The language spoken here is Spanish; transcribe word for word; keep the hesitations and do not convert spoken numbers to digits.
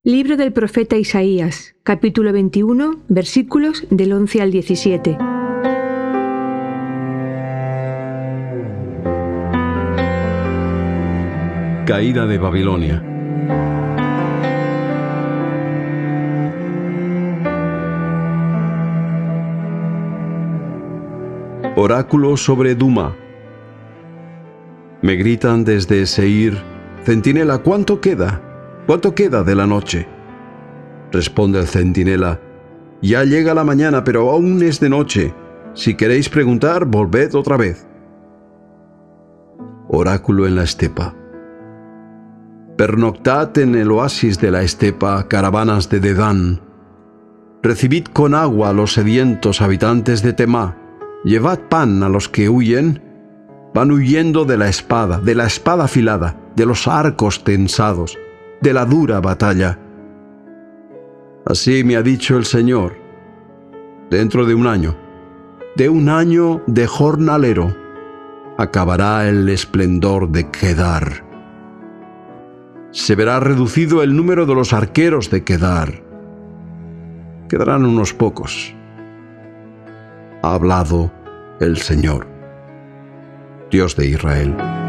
Libro del profeta Isaías, capítulo veintiuno, versículos del once al diecisiete. Caída de Babilonia. Oráculo sobre Duma. Me gritan desde Seir: Centinela, ¿cuánto queda? ¿Cuánto queda de la noche? Responde el centinela: Ya llega la mañana, pero aún es de noche. Si queréis preguntar, volved otra vez. Oráculo en la estepa. Pernoctad en el oasis de la estepa, caravanas de Dedán. Recibid con agua a los sedientos habitantes de Temá. Llevad pan a los que huyen. Van huyendo de la espada, de la espada afilada, de los arcos tensados, de la dura batalla. Así me ha dicho el Señor: dentro de un año, de un año de jornalero, acabará el esplendor de Kedar. Se verá reducido el número de los arqueros de Kedar. Quedarán unos pocos. Ha hablado el Señor, Dios de Israel.